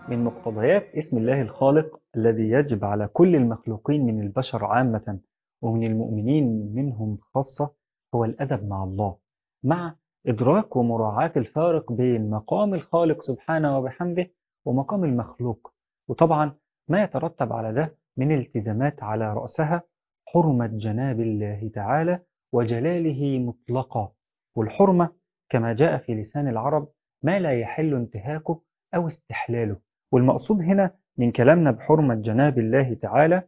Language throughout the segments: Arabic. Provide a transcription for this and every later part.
من مقتضيات اسم الله الخالق الذي يجب على كل المخلوقين من البشر عامة ومن المؤمنين منهم خاصة هو الأدب مع الله، مع إدراك ومراعاة الفارق بين مقام الخالق سبحانه وبحمده ومقام المخلوق، وطبعا ما يترتب على ده من التزامات على رأسها حرمة جناب الله تعالى وجلاله مطلقا. والحرمة كما جاء في لسان العرب ما لا يحل انتهاكه أو استحلاله. والمقصود هنا من كلامنا بحرمة جناب الله تعالى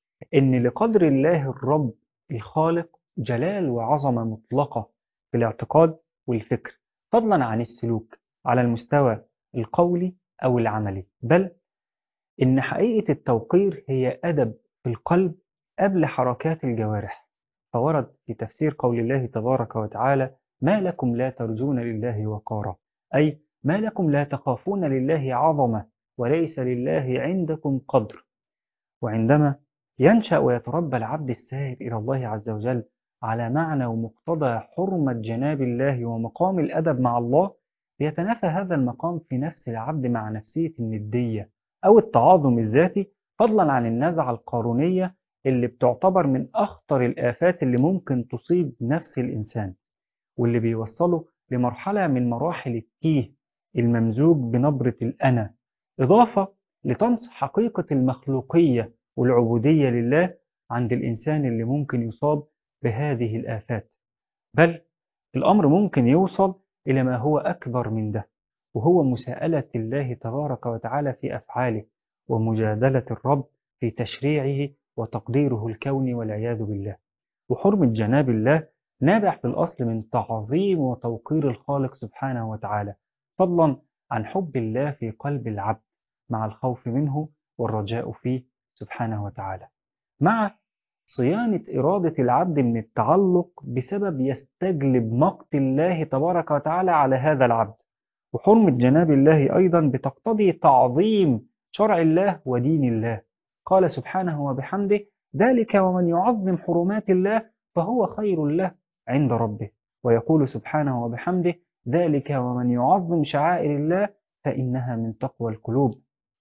إن لقدر الله الرب الخالق جلال وعظمة مطلقة في الاعتقاد والفكر، فضلا عن السلوك على المستوى القولي أو العملي، بل إن حقيقة التوقير هي أدب في القلب قبل حركات الجوارح. فورد في تفسير قول الله تبارك وتعالى: ما لكم لا ترجون لله وقارا، أي ما لكم لا تخافون لله عظمة وليس لله عندكم قدر. وعندما ينشأ ويتربى العبد السائر إلى الله عز وجل على معنى ومقتضى حرمة جناب الله ومقام الأدب مع الله، يتنافى هذا المقام في نفس العبد مع نفسية الندية أو التعاظم الذاتي، فضلا عن النزعة القارونية اللي بتعتبر من أخطر الآفات اللي ممكن تصيب نفس الإنسان، واللي بيوصله لمرحلة من مراحل التيه الممزوج بنبرة الأنا، إضافة لطمس حقيقة المخلوقية والعبودية لله عند الإنسان اللي ممكن يصاب بهذه الآفات. بل الأمر ممكن يوصل إلى ما هو أكبر من ده، وهو مساءلة الله تبارك وتعالى في أفعاله ومجادلة الرب في تشريعه وتقديره الكوني والعياذ بالله. وحرمة جناب الله نابع في الأصل من تعظيم وتوقير الخالق سبحانه وتعالى، فضلا عن حب الله في قلب العبد مع الخوف منه والرجاء فيه سبحانه وتعالى، مع صيانة إرادة العبد من التعلق بسبب يستجلب مقت الله تبارك وتعالى على هذا العبد. وحرمة جناب الله أيضا بتقتضي تعظيم شرع الله ودين الله. قال سبحانه وبحمده: ذلك ومن يعظم حرمات الله فهو خير له عند ربه. ويقول سبحانه وبحمده: ذلك ومن يعظم شعائر الله فإنها من تقوى القلوب.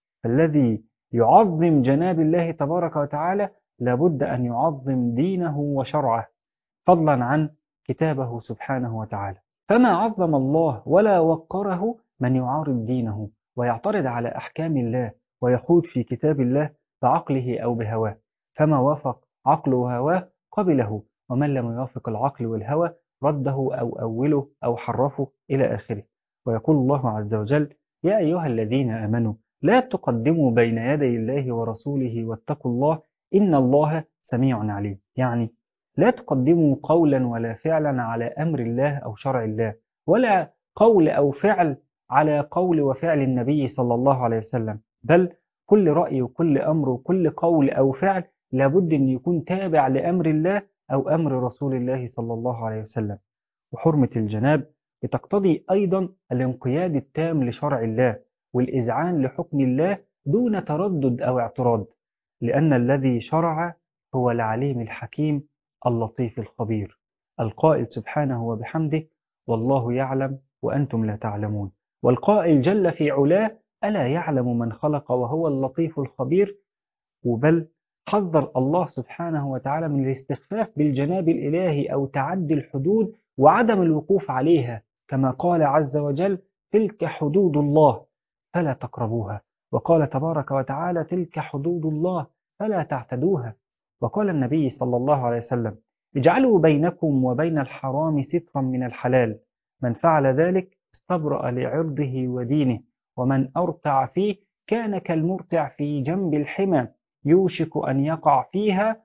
فالذي يعظم جناب الله تبارك وتعالى لابد أن يعظم دينه وشرعه، فضلا عن كتابه سبحانه وتعالى. فما عظم الله ولا وقره من يعارض دينه ويعترض على أحكام الله ويخوض في كتاب الله بعقله أو بهواه، فما وافق عقله وهواه قبله، ومن لم يوافق العقل والهوى رده أو أوله أو حرفه إلى آخره. ويقول الله عز وجل: يا أيها الذين آمنوا لا تقدموا بين يدي الله ورسوله واتقوا الله إن الله سميع عليم. يعني لا تقدموا قولا ولا فعلا على أمر الله أو شرع الله، ولا قول أو فعل على قول وفعل النبي صلى الله عليه وسلم، بل كل رأي وكل أمر وكل قول أو فعل لابد أن يكون تابع لأمر الله أو أمر رسول الله صلى الله عليه وسلم. وحرمة الجناب بتقتضي أيضا الانقياد التام لشرع الله والإذعان لحكم الله دون تردد أو اعتراض، لأن الذي شرع هو العليم الحكيم اللطيف الخبير القائل سبحانه وبحمده: والله يعلم وأنتم لا تعلمون. والقائل جل في علاه: ألا يعلم من خلق وهو اللطيف الخبير. وبل حذر الله سبحانه وتعالى من الاستخفاف بالجناب الإلهي أو تعدي الحدود وعدم الوقوف عليها، كما قال عز وجل: تلك حدود الله فلا تقربوها. وقال تبارك وتعالى: تلك حدود الله فلا تعتدوها. وقال النبي صلى الله عليه وسلم: اجعلوا بينكم وبين الحرام سترا من الحلال، من فعل ذلك استبرأ لعرضه ودينه، ومن أرتع فيه كان كالمرتع في جنب الحمى يوشك أن يقع فيها،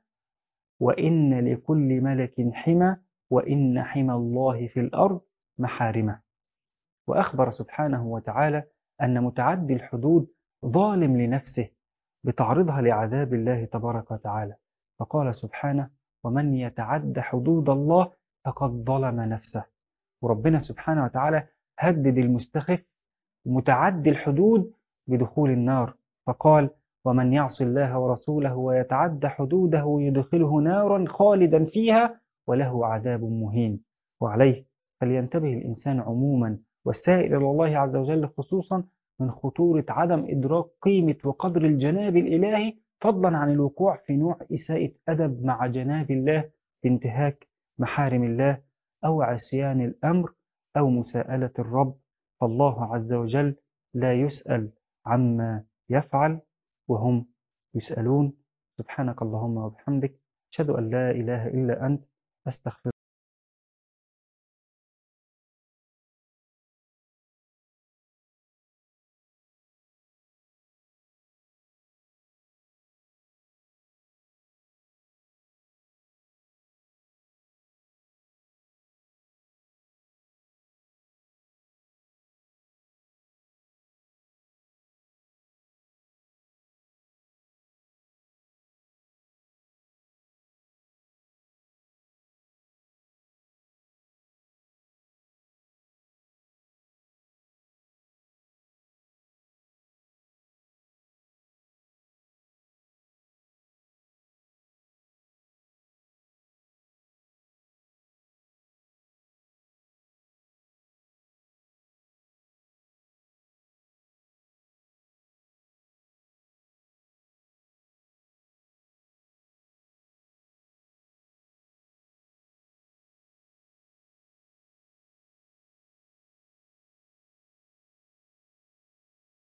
وإن لكل ملك حمى وإن حمى الله في الأرض محارمه. وأخبر سبحانه وتعالى أن متعدي الحدود ظالم لنفسه بتعرضها لعذاب الله تبارك وتعالى، فقال سبحانه: ومن يتعد حدود الله فقد ظلم نفسه. وربنا سبحانه وتعالى هدد المستخف متعدي الحدود بدخول النار، فقال: ومن يعص الله ورسوله ويتعد حدوده يدخله نارا خالدا فيها وله عذاب مهين. وعليه فلينتبه الإنسان عموما والسائر إلى الله عز وجل خصوصا من خطورة عدم إدراك قيمة وقدر الجناب الإلهي، فضلا عن الوقوع في نوع إساءة أدب مع جناب الله بانتهاك محارم الله أو عصيان الأمر أو مساءلة الرب. فالله عز وجل لا يسأل عما يفعل وهم يسألون. سبحانك اللهم وبحمدك، أشهد أن لا إله إلا أنت، أستغفرك.